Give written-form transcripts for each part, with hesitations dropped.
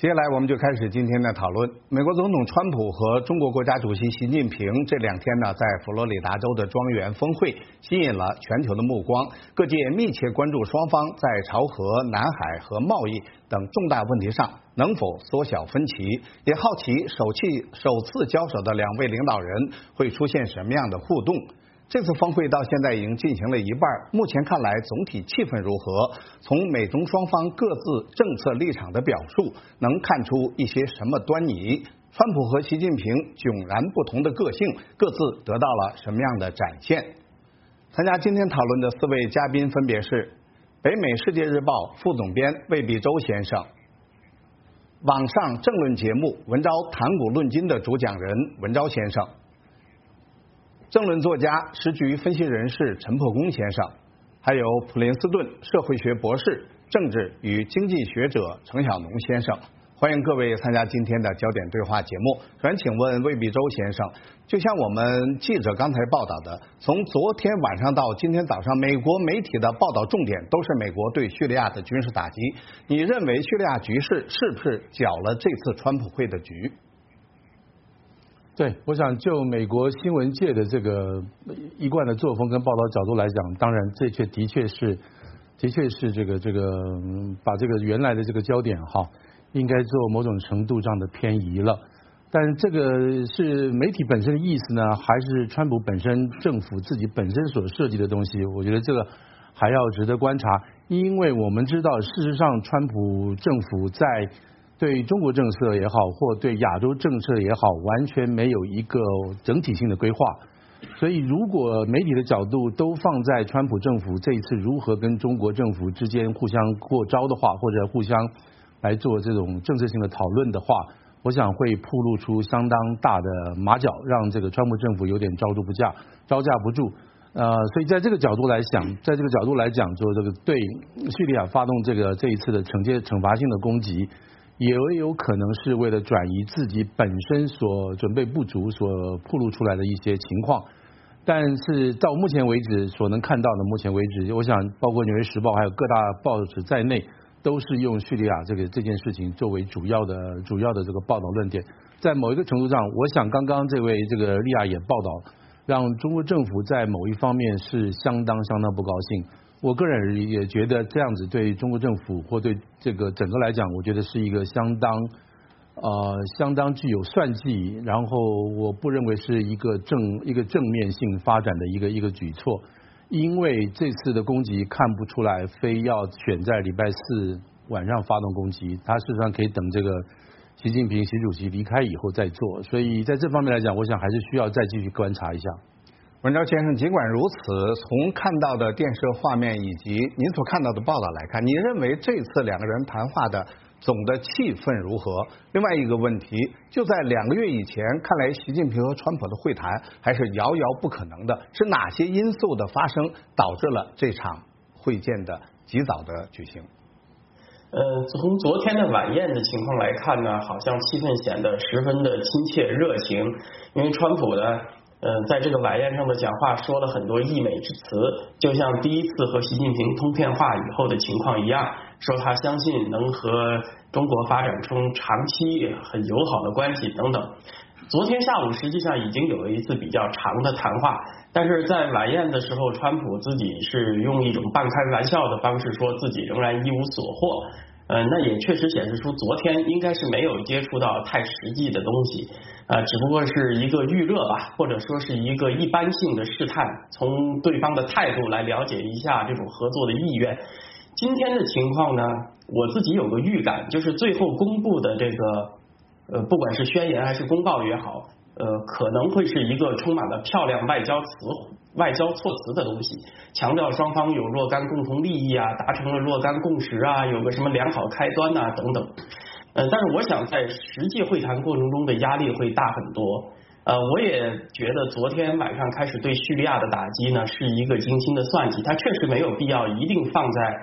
接下来我们就开始今天的讨论。美国总统川普和中国国家主席习近平这2天呢，在佛罗里达州的庄园峰会吸引了全球的目光，各界密切关注双方在朝核、南海和贸易等重大问题上能否缩小分歧，也好奇首次交手的2位领导人会出现什么样的互动。这次峰会到现在已经进行了一半，目前看来总体气氛如何？从美中双方各自政策立场的表述，能看出一些什么端倪？川普和习近平迥然不同的个性，各自得到了什么样的展现？参加今天讨论的4位嘉宾分别是北美世界日报副总编魏必洲先生，网上政论节目文昭谈古论今的主讲人文昭先生，政论作家、时局分析人士陈破公先生，还有普林斯顿社会学博士、政治与经济学者程晓农先生。欢迎各位参加今天的焦点对话节目。首先请问魏必洲先生，就像我们记者刚才报道的，从昨天晚上到今天早上，美国媒体的报道重点都是美国对叙利亚的军事打击。你认为叙利亚局势是不是搅了这次川普会的局？ 对，我想就美国新闻界的这个一贯的作风跟报道角度来讲，当然这的确是这个把这个原来的这个焦点应该做某种程度上的偏移了。但这个是媒体本身的意思呢，还是川普本身政府自己本身所设计的东西？我觉得这个还要值得观察，因为我们知道，事实上川普政府在对中国政策也好，或对亚洲政策也好，完全没有一个整体性的规划。所以如果媒体的角度都放在川普政府这一次如何跟中国政府之间互相过招的话，或者互相来做这种政策性的讨论的话，我想会暴露出相当大的马脚，让这个川普政府有点招架不住。所以在这个角度来讲，就这个对叙利亚发动这一次的惩罚性的攻击，也有可能是为了转移自己本身所准备不足所暴露出来的一些情况。但是到目前为止所能看到的，我想包括纽约时报还有各大报纸在内，都是用叙利亚这件事情作为主要的这个报道论点。在某一个程度上，我想刚刚这位利亚也报道，让中国政府在某一方面是相当不高兴。我个人也觉得这样子对中国政府或对这个整个来讲，我觉得是一个相当具有算计，然后我不认为是一个正面性发展的一个举措。因为这次的攻击看不出来非要选在礼拜4晚上发动攻击，他事实上可以等这个习近平习主席离开以后再做。所以在这方面来讲，我想还是需要再继续观察一下。 文昭先生，尽管如此，从看到的电视画面以及您所看到的报道来看，您认为这次2个人谈话的总的气氛如何？另外一个问题，就在2个月以前，看来习近平和川普的会谈还是遥遥不可能的，是哪些因素的发生导致了这场会见的及早的举行？ 从昨天的晚宴的情况来看呢，好像气氛显得十分的亲切热情，因为川普呢在这个晚宴上的讲话说了很多溢美之词，就像第一次和习近平通电话以后的情况一样，说他相信能和中国发展出长期很友好的关系等等。昨天下午实际上已经有了一次比较长的谈话，但是在晚宴的时候，川普自己是用一种半开玩笑的方式说自己仍然一无所获。那也确实显示出昨天应该是没有接触到太实际的东西，只不过是一个预热吧，或者说是一个一般性的试探，从对方的态度来了解一下这种合作的意愿。今天的情况呢，我自己有个预感，就是最后公布的这个不管是宣言还是公告也好，可能会是一个充满了漂亮外交措辞的东西，强调双方有若干共同利益啊，达成了若干共识啊，有个什么良好开端啊等等。但是我想在实际会谈过程中的压力会大很多。我也觉得昨天晚上开始对叙利亚的打击呢是一个精心的算计，它确实没有必要一定放在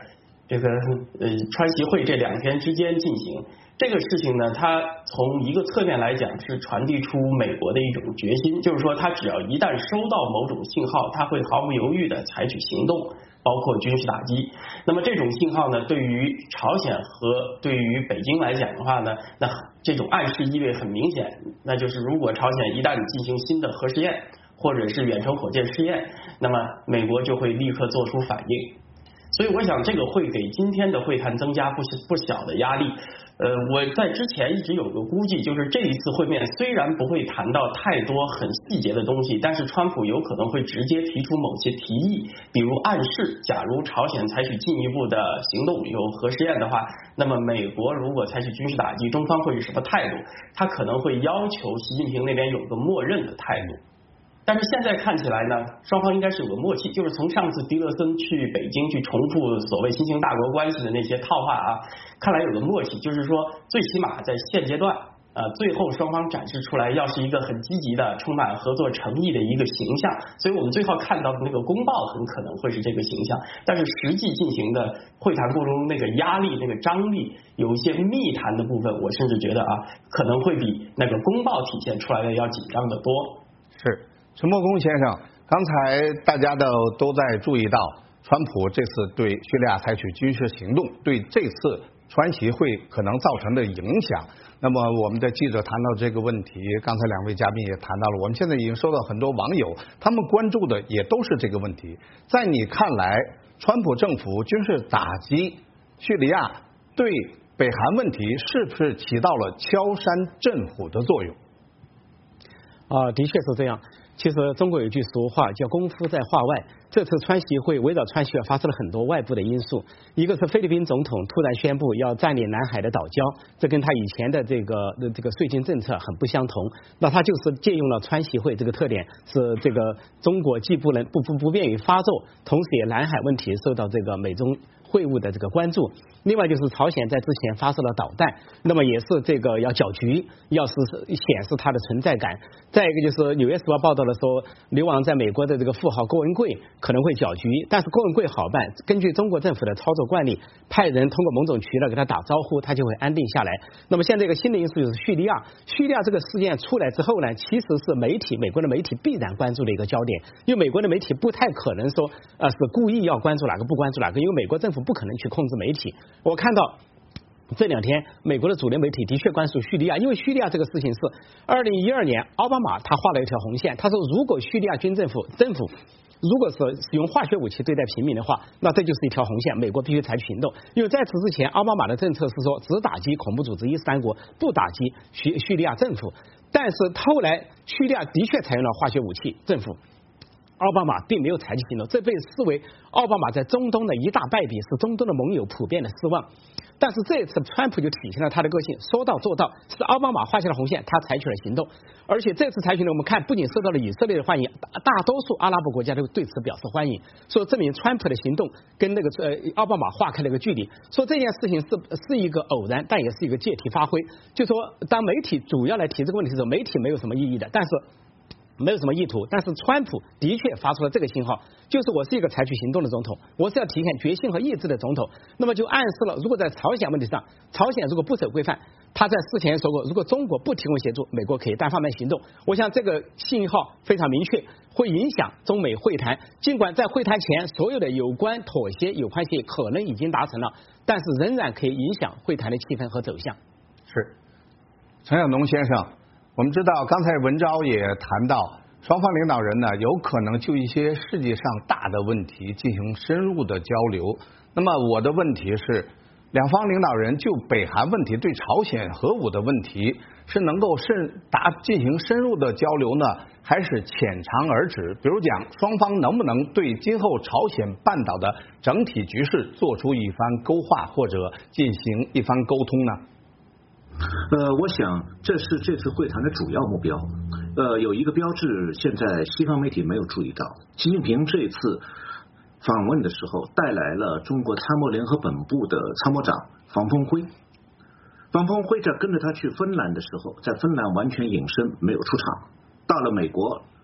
这个川习会这2天之间进行。这个事情呢，它从一个侧面来讲是传递出美国的一种决心，就是说它只要一旦收到某种信号，它会毫不犹豫的采取行动，包括军事打击。那么这种信号呢，对于朝鲜和对于北京来讲的话呢，那这种暗示意味很明显，那就是如果朝鲜一旦进行新的核试验或者是远程火箭试验，那么美国就会立刻做出反应。所以我想这个会给今天的会谈增加不小的压力。我在之前一直有个估计，就是这一次会面虽然不会谈到太多很细节的东西，但是川普有可能会直接提出某些提议，比如暗示假如朝鲜采取进一步的行动，有核试验的话，那么美国如果采取军事打击，中方会是什么态度？他可能会要求习近平那边有个默认的态度。但是现在看起来呢，双方应该是有个默契，就是从上次迪勒森去北京去重复所谓新型大国关系的那些套话啊，看来有个默契，就是说最起码在现阶段，最后双方展示出来要是一个很积极的、充满合作诚意的一个形象，所以我们最后看到的那个公报很可能会是这个形象，但是实际进行的会谈过程中那个压力、那个张力，有一些密谈的部分，我甚至觉得可能会比那个公报体现出来的要紧张得多。 是。陈伯公先生，刚才大家都在注意到，川普这次对叙利亚采取军事行动，对这次川习会可能造成的影响。那么我们的记者谈到这个问题，刚才2位嘉宾也谈到了，我们现在已经收到很多网友，他们关注的也都是这个问题。在你看来，川普政府军事打击叙利亚，对北韩问题是不是起到了敲山震虎的作用？ 的确是这样。其实中国有句俗话叫功夫在话外，这次川习会围绕川习会发生了很多外部的因素，一个是菲律宾总统突然宣布要占领南海的岛礁，这跟他以前的这个税金政策很不相同，那他就是借用了川习会这个特点，是这个中国既不便于发作，同时也南海问题受到这个美中会晤的这个关注。另外就是朝鲜在之前发射了导弹，那么也是这个要搅局，要是显示它的存在感。再一个就是《纽约时报》报道了说，流亡在美国的这个富豪郭文贵可能会搅局，但是郭文贵好办，根据中国政府的操作惯例，派人通过某种渠道给他打招呼，他就会安定下来。那么现在一个新的因素就是叙利亚这个事件出来之后呢，其实是美国的媒体必然关注的一个焦点，因为美国的媒体不太可能说是故意要关注哪个不关注哪个，因为美国政府不可能去控制媒体。我看到这2天美国的主流媒体的确关注叙利亚，因为叙利亚这个事情是2012年奥巴马他画了一条红线，他说如果叙利亚军政府如果是使用化学武器对待平民的话，那这就是一条红线，美国必须采取行动。因为在此之前奥巴马的政策是说只打击恐怖组织伊斯兰国，不打击叙利亚政府，但是后来叙利亚的确采用了化学武器政府，奥巴马并没有采取行动，这被视为奥巴马在中东的一大败笔，使中东的盟友普遍的失望。但是这一次川普就体现了他的个性，说到做到，是奥巴马画下了红线，他采取了行动，而且这次采取呢，我们看不仅受到了以色列的欢迎，大多数阿拉伯国家都对此表示欢迎，说证明川普的行动跟那个奥巴马划开了一个距离，说这件事情是一个偶然，但也是一个借题发挥，就说当媒体主要来提这个问题的时候，媒体没有什么意义的，但是没有什么意图，但是川普的确发出了这个信号，就是我是一个采取行动的总统，我是要体现决心和意志的总统。那么就暗示了，如果在朝鲜问题上，朝鲜如果不守规范，他在事前说过，如果中国不提供协助，美国可以单方面行动。我想这个信号非常明确，会影响中美会谈。尽管在会谈前，所有的有关妥协有关协议可能已经达成了，但是仍然可以影响会谈的气氛和走向。 是，陈晓农先生。我们知道，刚才文昭也谈到，双方领导人呢有可能就一些世界上大的问题进行深入的交流。那么我的问题是，两方领导人就北韩问题、对朝鲜核武的问题，是能够进行深入的交流呢，还是浅尝而止？比如讲，双方能不能对今后朝鲜半岛的整体局势做出一番勾画，或者进行一番沟通呢？ 我想这是这次会谈的主要目标。有一个标志，现在西方媒体没有注意到，习近平这次访问的时候带来了中国参谋联合本部的参谋长房峰辉。房峰辉在跟着他去芬兰的时候，在芬兰完全隐身，没有出场。到了美国，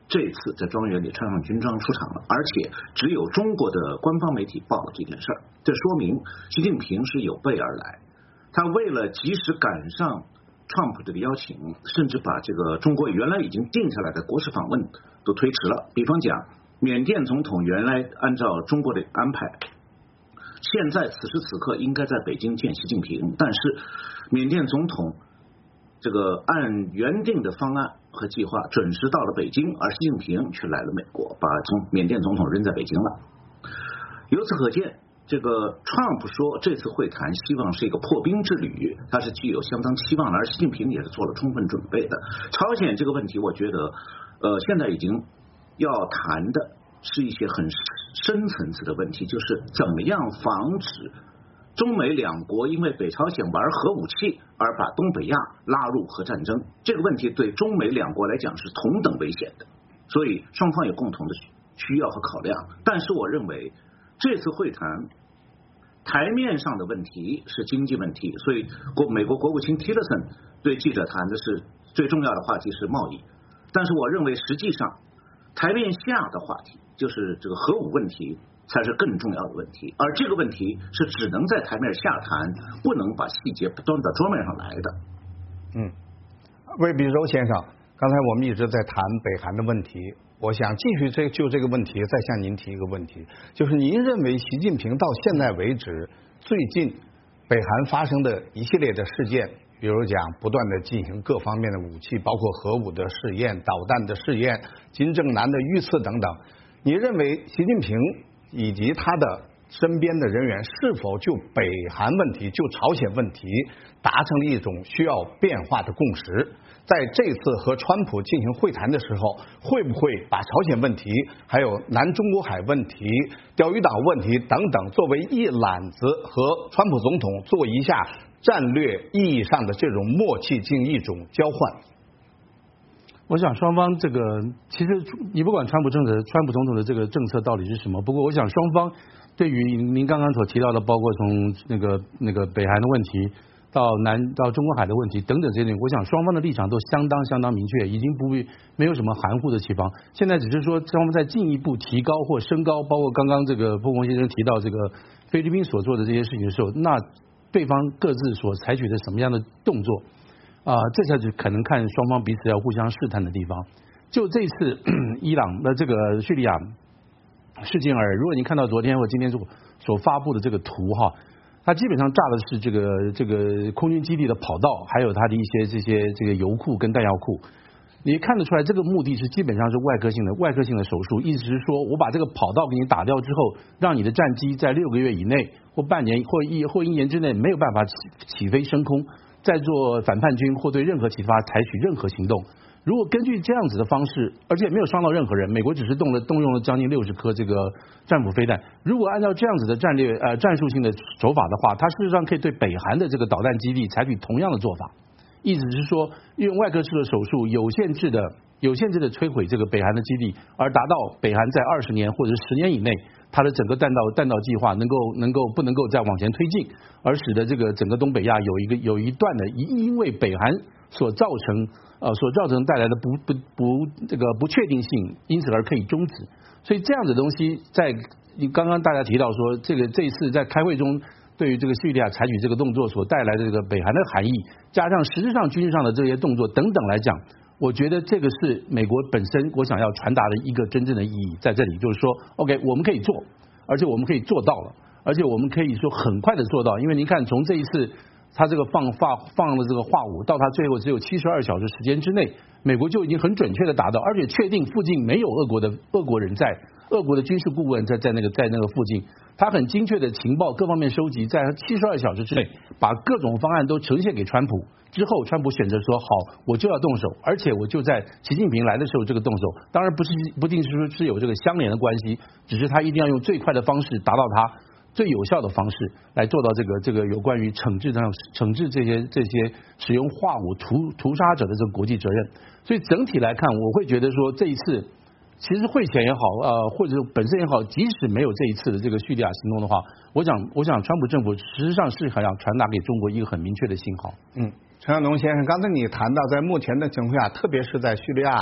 这次在庄园里穿上军装出场了，而且只有中国的官方媒体报了这件事儿，这说明习近平是有备而来。他为了及时赶上川普这个邀请，甚至把这个中国原来已经定下来的国事访问都推迟了。比方讲，缅甸总统原来按照中国的安排，现在此时此刻应该在北京见习近平，但是缅甸总统这个按原定的方案和计划准时到了北京，而习近平却来了美国，把缅甸总统扔在北京了。由此可见，这个川普说这次会谈希望是一个破冰之旅，他是具有相当期望的，而习近平也是做了充分准备的。朝鲜这个问题，我觉得现在已经要谈的是一些很深层次的问题，就是怎么样防止中美两国因为北朝鲜玩核武器而把东北亚拉入核战争。这个问题对中美两国来讲是同等危险的，所以双方有共同的需要和考量。但是我认为这次会谈台面上的问题是经济问题，所以美国国务卿 Tillerson 对记者谈的是最重要的话题是贸易，但是我认为实际上台面下的话题就是这个核武问题才是更重要的问题，而这个问题是只能在台面下谈，不能把细节端到桌面上来的。 魏必洲先生，刚才我们一直在谈北韩的问题，我想继续就这个问题再向您提一个问题，就是您认为习近平到现在为止最近北韩发生的一系列的事件，比如讲不断的进行各方面的武器，包括核武的试验、导弹的试验、金正男的遇刺等等，你认为习近平以及他的身边的人员是否就北韩问题、就朝鲜问题达成了一种需要变化的共识？在这次和川普进行会谈的时候，会不会把朝鲜问题、还有南中国海问题、钓鱼岛问题等等作为一揽子，和川普总统做一下战略意义上的这种默契进行一种交换？ 我想双方这个其实你不管川普总统的这个政策到底是什么，不过我想双方对于您刚刚所提到的，包括从那个北韩的问题到中国海的问题等等这些，我想双方的立场都相当明确，已经没有什么含糊的地方。现在只是说双方在进一步提高或升高，包括刚刚这个波鸿先生提到这个菲律宾所做的这些事情的时候，那对方各自所采取的什么样的动作这才是可能看双方彼此要互相试探的地方。就这次伊朗的这个叙利亚事件而言，如果您看到昨天或今天所发布的这个图哈，它基本上炸的是这个空军基地的跑道，还有它的一些这个油库跟弹药库。你看得出来，这个目的是基本上是外科性的手术，意思是说我把这个跑道给你打掉之后，让你的战机在6个月以内或半年或一年之内没有办法起飞升空，再做反叛军或对任何其他采取任何行动。如果根据这样子的方式，而且没有伤到任何人，美国只是动用了将近60颗这个战斧飞弹。如果按照这样子的战术性的手法的话，它事实上可以对北韩的这个导弹基地采取同样的做法。意思是说，用外科式的手术有限制的摧毁这个北韩的基地，而达到北韩在20年或者10年以内，它的整个弹道计划不能够再往前推进，而使得这个整个东北亚有一段的因为北韩所造成带来的不确定性，因此而可以终止。所以这样的东西，在刚刚大家提到说，这一次在开会中对于这个叙利亚采取这个动作所带来的这个北韩的含义，加上实质上军事上的这些动作等等来讲，我觉得这个是美国本身我想要传达的一个真正的意义在这里，就是说 OK 我们可以做，而且我们可以做到了，而且我们可以说很快的做到。因为您看从这一次他这个放了这个化武到他最后只有72小时时间之内，美国就已经很准确的达到，而且确定附近没有俄国人在，俄国的军事顾问在那个附近，他很精确的情报各方面收集，在72小时之内把各种方案都呈现给川普，之后川普选择说好我就要动手，而且我就在习近平来的时候这个动手，当然不定是有这个相连的关系，只是他一定要用最快的方式达到他最有效的方式来做到这个有关于惩治这些使用化武屠杀者的这个国际责任。所以整体来看，我会觉得说这一次其实会前也好或者本身也好，即使没有这一次的这个叙利亚行动的话，我想川普政府实际上是想要传达给中国一个很明确的信号。 陈晓农先生，刚才你谈到在目前的情况下，特别是在叙利亚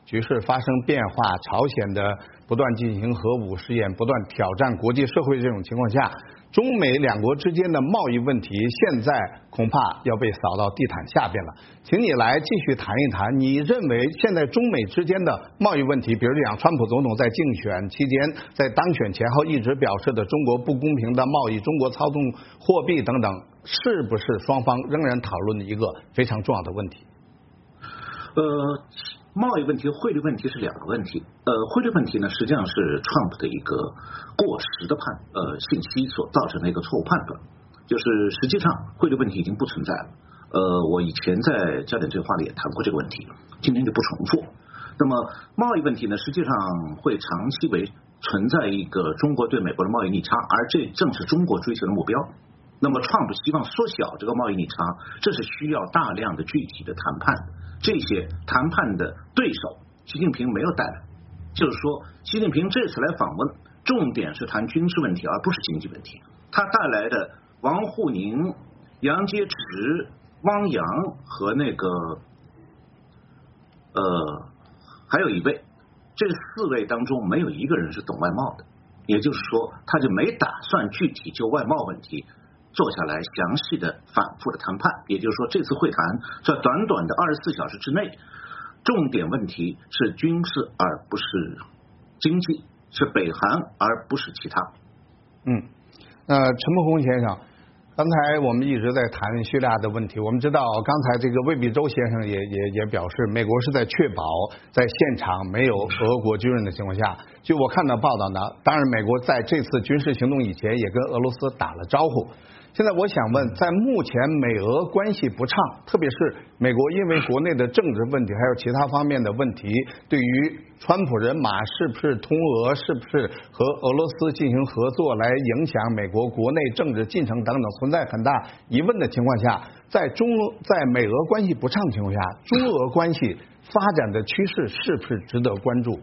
局势发生变化，朝鲜的不断进行核武试验，不断挑战国际社会这种情况下，中美两国之间的贸易问题现在恐怕要被扫到地毯下边了。请你来继续谈一谈，你认为现在中美之间的贸易问题，比如讲川普总统在竞选期间，在当选前后一直表示的中国不公平的贸易、中国操纵货币等等，是不是双方仍然讨论的一个非常重要的问题？ 贸易问题、汇率问题是两个问题。汇率问题呢，实际上是 Trump 的一个过时的信息所造成的一个错误判断，就是实际上汇率问题已经不存在了。我以前在焦点对话里也谈过这个问题，今天就不重复。那么贸易问题呢，实际上会长期存在一个中国对美国的贸易逆差，而这正是中国追求的目标。那么 Trump 希望缩小这个贸易逆差，这是需要大量的具体的谈判，这些谈判的对手习近平没有带来，就是说习近平这次来访问重点是谈军事问题而不是经济问题。他带来的王沪宁、杨洁篪、汪洋和还有一位，这4位当中没有一个人是懂外贸的，也就是说他就没打算具体就外贸问题坐下来详细的反复的谈判。也就是说这次会谈在短短的24小时之内，重点问题是军事而不是经济，是北韩而不是其他。 陈慕红先生，刚才我们一直在谈叙利亚的问题，我们知道刚才这个魏必洲先生也表示，美国是在确保在现场没有俄国军人的情况下，据我看到报道呢，当然美国在这次军事行动以前也跟俄罗斯打了招呼。现在我想问，在目前美俄关系不畅，特别是美国因为国内的政治问题还有其他方面的问题，对于川普人马是不是通俄，是不是和俄罗斯进行合作来影响美国国内政治进程等等，存在很大疑问的情况下，在美俄关系不畅的情况下，中俄关系发展的趋势是不是值得关注？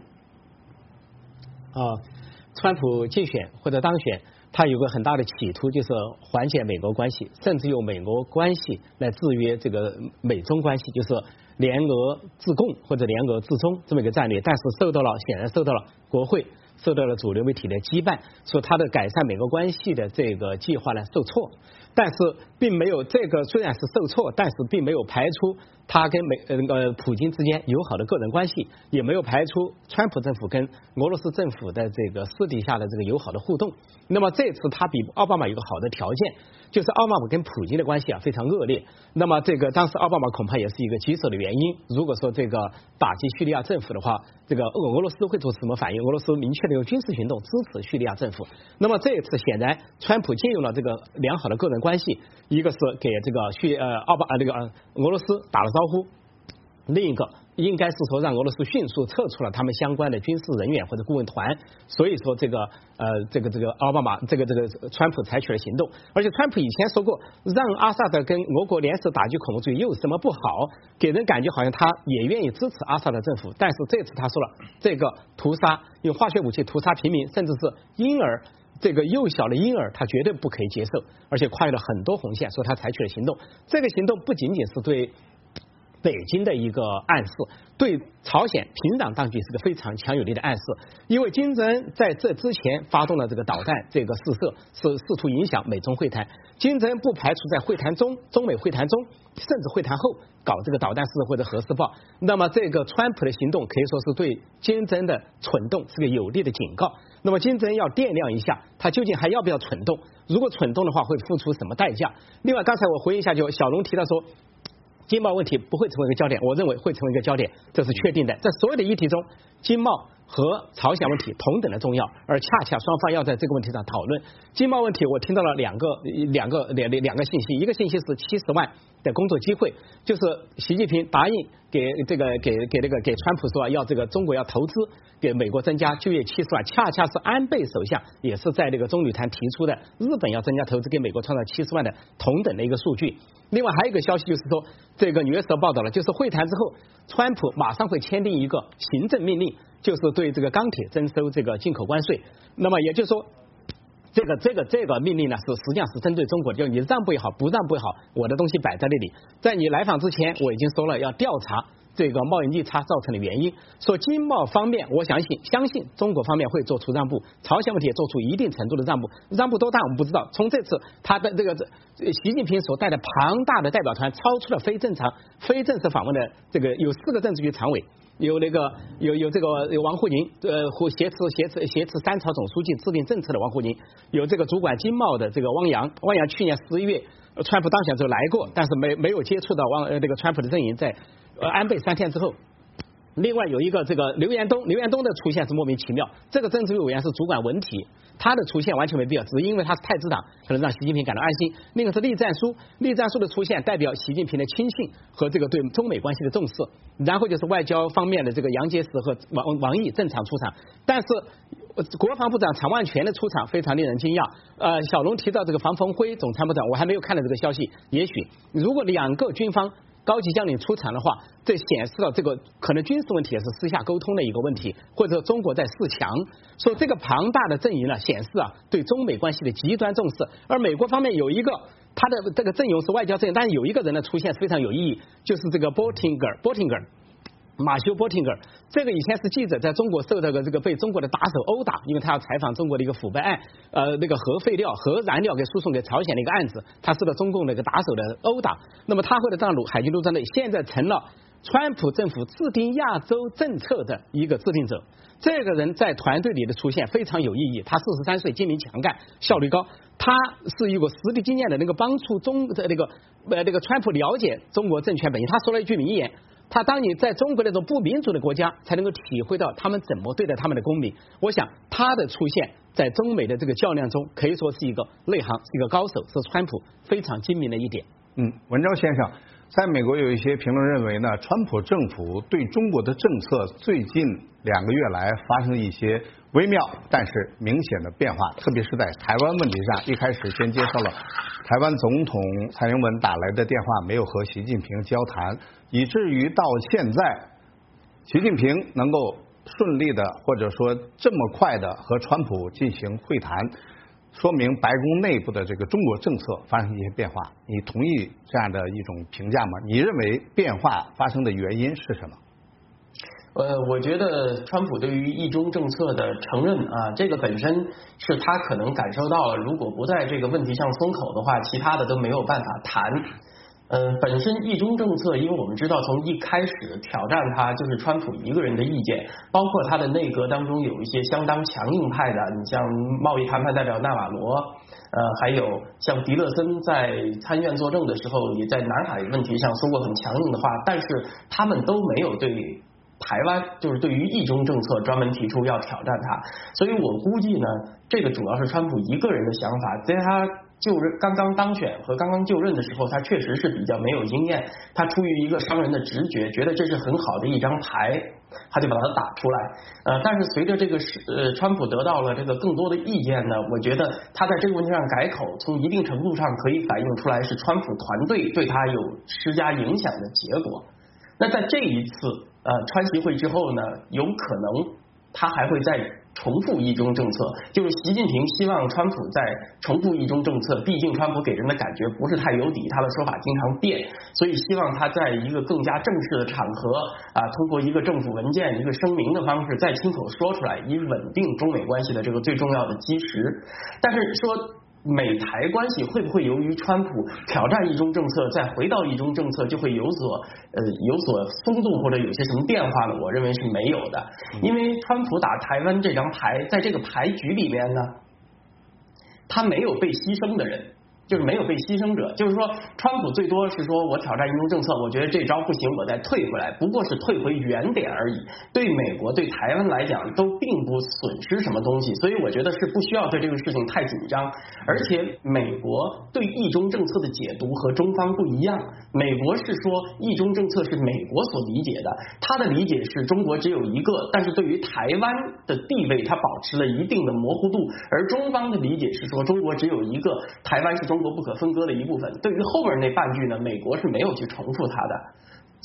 川普竞选或者当选，他有个很大的企图，就是缓解美国关系，甚至用美国关系来制约这个美中关系，就是联俄制共或者联俄制中这么一个战略。但是显然受到了国会、受到了主流媒体的羁绊，说他的改善美国关系的这个计划呢受挫。但是并没有这个虽然是受挫，但是并没有排除他跟普京之间友好的个人关系，也没有排除川普政府跟俄罗斯政府的这个私底下的这个友好的互动。那么这次他比奥巴马有个好的条件，就是奥巴马跟普京的关系非常恶劣。那么这个当时奥巴马恐怕也是一个棘手的原因。如果说这个打击叙利亚政府的话，这个俄罗斯会做什么反应？俄罗斯明确的用军事行动支持叙利亚政府。那么这一次显然川普借用了这个良好的个人关系，一个是给这个俄罗斯打了招呼，另一个应该是说让俄罗斯迅速撤出了他们相关的军事人员或者顾问团。所以说这个奥巴马这个川普采取了行动。而且川普以前说过，让阿萨德跟俄国联手打击恐怖主义又有什么不好，给人感觉好像他也愿意支持阿萨德政府。但是这次他说了，这个屠杀用化学武器屠杀平民，甚至是婴儿，这个幼小的婴儿他绝对不可以接受，而且跨越了很多红线，说他采取了行动。这个行动不仅仅是对北京的一个暗示，对朝鲜平壤当局是个非常强有力的暗示。因为金正恩在这之前发动了这个导弹这个试射，是试图影响美中会谈。金正恩不排除在会谈中，中美会谈中，甚至会谈后搞这个导弹试射或者核试爆。那么这个川普的行动可以说是对金正恩的蠢动是个有力的警告。那么金正恩要掂量一下，他究竟还要不要蠢动？如果蠢动的话，会付出什么代价？另外，刚才我回应一下，就小龙提到说，经贸问题不会成为一个焦点，我认为会成为一个焦点，这是确定的。在所有的议题中，经贸和朝鲜问题同等的重要，而恰恰双方要在这个问题上讨论。经贸问题，我听到了两个信息，一个信息是70万的工作机会，就是习近平答应给川普说要这个中国要投资给美国增加就业70万，恰恰是安倍首相也是在这个中旅谈提出的，日本要增加投资给美国创造70万的同等的一个数据。另外还有一个消息就是说，这个《纽约时报》报道了，就是会谈之后，川普马上会签订一个行政命令，就是对这个钢铁征收这个进口关税。那么也就是说，这个命令呢，实际上是针对中国的，就你让步也好，不让步也好，我的东西摆在那里。在你来访之前，我已经说了要调查这个贸易逆差造成的原因。说经贸方面，我相信中国方面会做出让步，朝鲜问题也做出一定程度的让步，让步多大我们不知道。从这次他的这个习近平所带的庞大的代表团超出了非正式访问的这个有4个政治局常委。有这个王沪宁，挟持3朝总书记制定政策的王沪宁，有这个主管经贸的这个汪洋去年11月川普当选之后来过，但是没有接触到这个川普的阵营，在安倍3天之后。另外有一个这个刘延东的出现是莫名其妙，这个政治局委员是主管文体，他的出现完全没必要，只是因为他是太子党，可能让习近平感到安心。另一个是栗战书的出现代表习近平的亲信和这个对中美关系的重视。然后就是外交方面的这个杨洁篪和王毅正常出场，但是国防部长常万全的出场非常令人惊讶。小龙提到这个房峰辉总参谋长，我还没有看到这个消息，也许如果2个军方高级将领出场的话，这显示了这个可能军事问题也是私下沟通的一个问题，或者中国在示强。说这个庞大的阵营呢，显示对中美关系的极端重视。而美国方面有一个他的这个阵容是外交阵营，但是有一个人的出现非常有意义，就是这个波廷格马修波廷格，这个以前是记者，在中国受到这个被中国的打手殴打，因为他要采访中国的一个腐败案，那个核燃料给输送给朝鲜的一个案子，他受到中共的一个打手的殴打。那么他会的让海军陆战队现在成了川普政府制定亚洲政策的一个制定者。这个人在团队里的出现非常有意义，他43岁，精明强干，效率高，他是有个实地经验的，那个帮助那个川普了解中国政权本意。他说了一句名言。当你在中国那种不民主的国家，才能够体会到他们怎么对待他们的公民。我想他的出现在中美的这个较量中，可以说是一个内行，是一个高手，是川普非常精明的一点。 文昭先生，在美国有一些评论认为呢，川普政府对中国的政策最近2个月来发生一些微妙但是明显的变化，特别是在台湾问题上，一开始先接受了台湾总统蔡英文打来的电话，没有和习近平交谈，以至于到现在习近平能够顺利的或者说这么快的和川普进行会谈，说明白宫内部的这个中国政策发生一些变化。你同意这样的一种评价吗？你认为变化发生的原因是什么？ 我觉得川普对于一中政策的承认这个本身是他可能感受到了，如果不在这个问题上松口的话，其他的都没有办法谈。本身一中政策，因为我们知道从一开始挑战他就是川普一个人的意见，包括他的内阁当中有一些相当强硬派的，你像贸易谈判代表纳瓦罗，还有像迪勒森在参院作证的时候，也在南海问题上说过很强硬的话，但是他们都没有对台湾就是对于一中政策专门提出要挑战他，所以我估计呢，这个主要是川普一个人的想法，在他刚刚当选和刚刚就任的时候，他确实是比较没有经验，他出于一个商人的直觉，觉得这是很好的一张牌，他就把它打出来。但是随着这个川普得到了这个更多的意见呢，我觉得他在这个问题上改口，从一定程度上可以反映出来是川普团队对他有施加影响的结果。那在这一次川习会之后呢，有可能他还会再重复一中政策，就是习近平希望川普在重复一中政策，毕竟川普给人的感觉不是太有底，他的说法经常变，所以希望他在一个更加正式的场合通过一个政府文件、一个声明的方式再亲口说出来，以稳定中美关系的这个最重要的基石。但是说美台关系会不会由于川普挑战一中政策再回到一中政策就会有所松动或者有些什么变化呢？我认为是没有的，因为川普打台湾这张牌，在这个牌局里面呢，他没有被牺牲的人，就是没有被牺牲者，就是说川普最多是说我挑战一中政策，我觉得这招不行，我再退回来，不过是退回原点而已，对美国对台湾来讲都并不损失什么东西，所以我觉得是不需要对这个事情太紧张。而且美国对一中政策的解读和中方不一样，美国是说一中政策是美国所理解的，他的理解是中国只有一个，但是对于台湾的地位它保持了一定的模糊度，而中方的理解是说中国只有一个，台湾是中国不可分割的一部分。对于后面那半句呢，美国是没有去重复它的，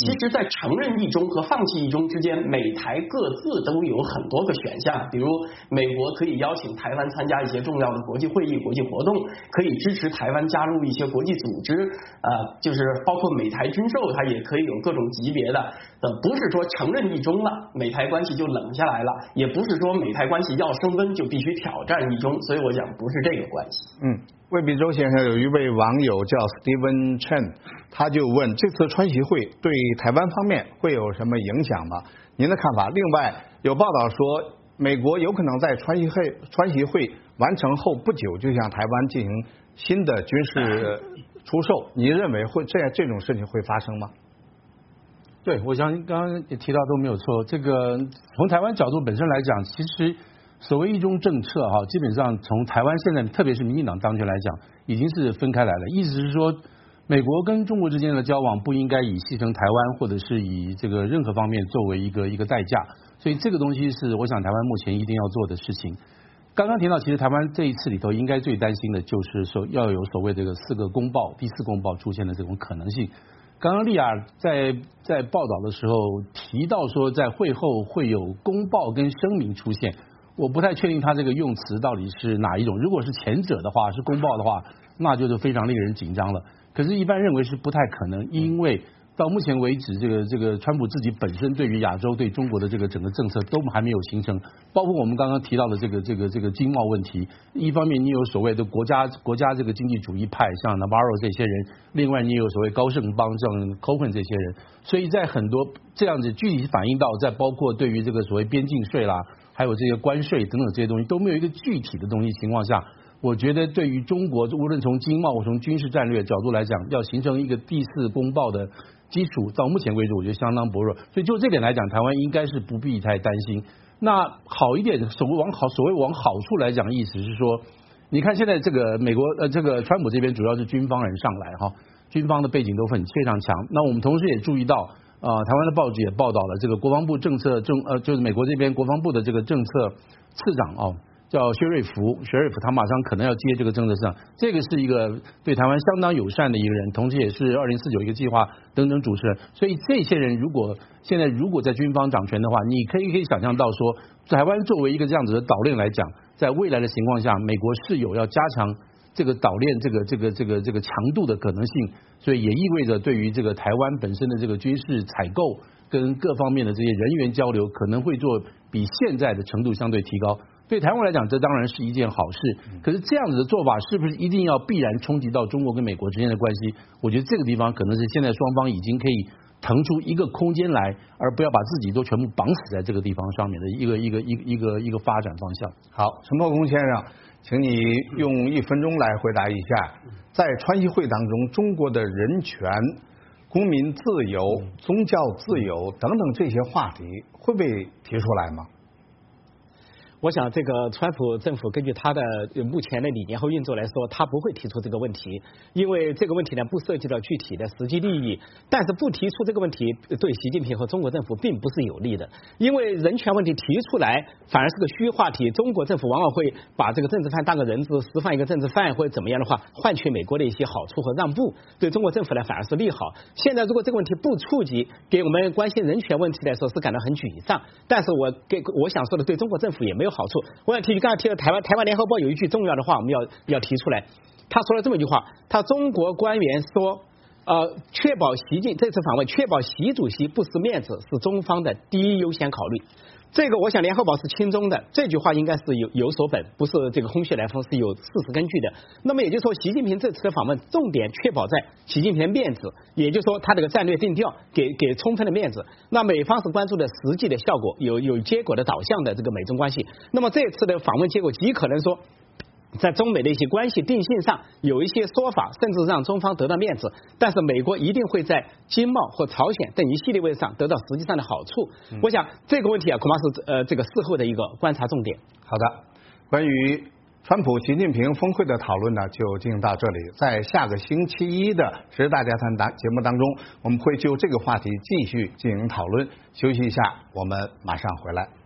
其实，在承认一中和放弃一中之间，美台各自都有很多个选项。比如，美国可以邀请台湾参加一些重要的国际会议、国际活动，可以支持台湾加入一些国际组织，就是包括美台军售，它也可以有各种级别的。不是说承认一中了，美台关系就冷下来了，也不是说美台关系要升温就必须挑战一中。所以我想，不是这个关系。 魏必洲先生有一位网友叫 Steven Chen， 他就问这次川习会对台湾方面会有什么影响吗？您的看法？另外有报道说，美国有可能在川习会完成后不久就向台湾进行新的军事出售，你认为会这种事情会发生吗？ 对，我相信刚刚也提到都没有错。这个从台湾角度本身来讲，其实所谓一中政策哈，基本上从台湾现在特别是民进党当权来讲，已经是分开来了。意思是说，美国跟中国之间的交往不应该以牺牲台湾或者是以这个任何方面作为一个代价。所以这个东西是我想台湾目前一定要做的事情。刚刚提到，其实台湾这一次里头应该最担心的就是说要有所谓这个4个公报、第4公报出现的这种可能性。刚刚丽亚在报道的时候提到说，在会后会有公报跟声明出现，我不太确定他这个用词到底是哪一种。如果是前者的话，是公报的话，那就是非常令人紧张了。可是，一般认为是不太可能，因为到目前为止，这个川普自己本身对于亚洲、对中国的这个整个政策都还没有形成，包括我们刚刚提到的这个经贸问题。一方面，你有所谓的国家这个经济主义派，像 Navarro 这些人；另外，你有所谓高盛帮像 Cohen 这些人。所以在很多这样子具体反映到，在包括对于这个所谓边境税啦，还有这些关税等等这些东西都没有一个具体的东西情况下。我觉得对于中国，无论从经贸或从军事战略角度来讲，要形成一个第4公报的基础，到目前为止我觉得相当薄弱。所以就这点来讲，台湾应该是不必太担心。那好一点，所谓往好处来讲，意思是说，你看现在这个美国这个川普这边主要是军方人上来哈，军方的背景都非常强。那我们同时也注意到，台湾的报纸也报道了这个国防部就是美国这边国防部的这个政策次长叫薛瑞福，他马上可能要接这个政策上，这个是一个对台湾相当友善的一个人，同时也是2049一个计划等等主持人。所以这些人如果在军方掌权的话，你可以想象到说，台湾作为一个这样子的岛链来讲，在未来的情况下，美国是有要加强这个岛链这个强度的可能性，所以也意味着对于这个台湾本身的这个军事采购跟各方面的这些人员交流，可能会做比现在的程度相对提高。对台湾来讲，这当然是一件好事。可是这样子的做法，是不是一定要必然冲击到中国跟美国之间的关系？我觉得这个地方可能是现在双方已经可以腾出一个空间来，而不要把自己都全部绑死在这个地方上面的一个发展方向。 好，陈破公先生，请你用1分钟来回答一下，在川习会当中，中国的人权、公民自由、宗教自由等等这些话题会被提出来吗？ 我想这个川普政府根据他的目前的理念和运作来说，他不会提出这个问题，因为这个问题呢不涉及到具体的实际利益。但是不提出这个问题，对习近平和中国政府并不是有利的，因为人权问题提出来反而是个虚话题。中国政府往往会把这个政治犯当个人质，释放一个政治犯或者怎么样的话，换取美国的一些好处和让步，对中国政府呢反而是利好。现在如果这个问题不触及，给我们关心人权问题来说是感到很沮丧。但是我想说的，对中国政府也没有好处。我想提刚才提到台湾联合报有一句重要的话，我们要提出来。他说了这么一句话，他中国官员说，确保这次访问确保习主席不失面子是中方的第一优先考虑。这个我想联合报是亲中的，这句话应该是有所本，不是这个空穴来风，是有事实根据的。那么也就是说，习近平这次的访问重点确保在习近平面子，也就是说他这个战略定调给充分的面子。那美方是关注的实际的效果，有结果的导向的这个美中关系。那么这次的访问结果极可能说，在中美的一些关系定性上有一些说法，甚至让中方得到面子，但是美国一定会在经贸或朝鲜等一系列问题上得到实际上的好处。我想这个问题恐怕是这个事后的一个观察重点。 好的，关于川普习近平峰会的讨论呢，就进行到这里。在下个星期一的时事大家谈节目当中，我们会就这个话题继续进行讨论。休息一下，我们马上回来。